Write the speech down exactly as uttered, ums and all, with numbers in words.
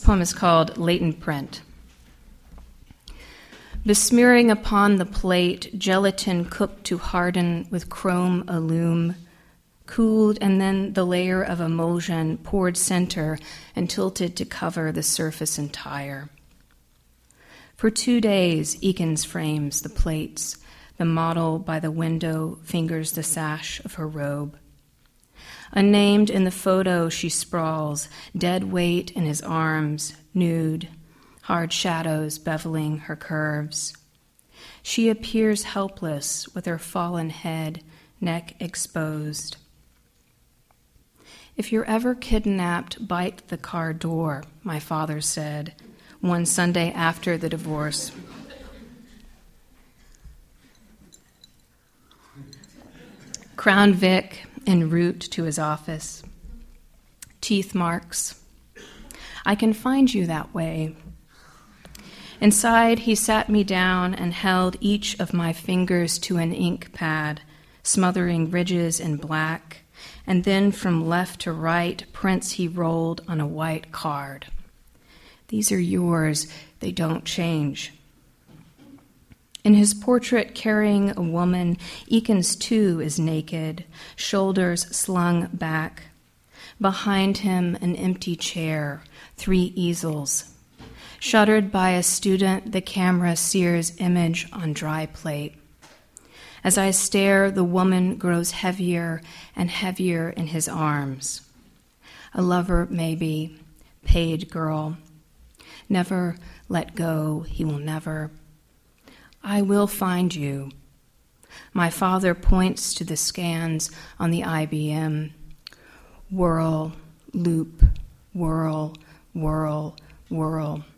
poem is called Latent Print. Besmearing upon the plate, gelatin cooked to harden with chrome allume, cooled, and then the layer of emulsion poured center and tilted to cover the surface entire. For two days, Eakins frames the plates. The model by the window fingers the sash of her robe. Unnamed in the photo, she sprawls, dead weight in his arms, nude, hard shadows beveling her curves. She appears helpless with her fallen head, neck exposed. If you're ever kidnapped, bite the car door, my father said, one Sunday after the divorce. Crown Vic en route to his office. Teeth marks. I can find you that way. Inside, he sat me down and held each of my fingers to an ink pad, smothering ridges in black, and then from left to right, prints he rolled on a white card. These are yours. They don't change. In his portrait carrying a woman, Eakins too is naked, shoulders slung back. Behind him, an empty chair, three easels. Shuttered by a student, the camera sears image on dry plate. As I stare, the woman grows heavier and heavier in his arms. A lover, maybe, paid girl. Never let go, he will never. I will find you. My father points to the scans on the I B M. Whirl, loop, whirl, whirl, whirl.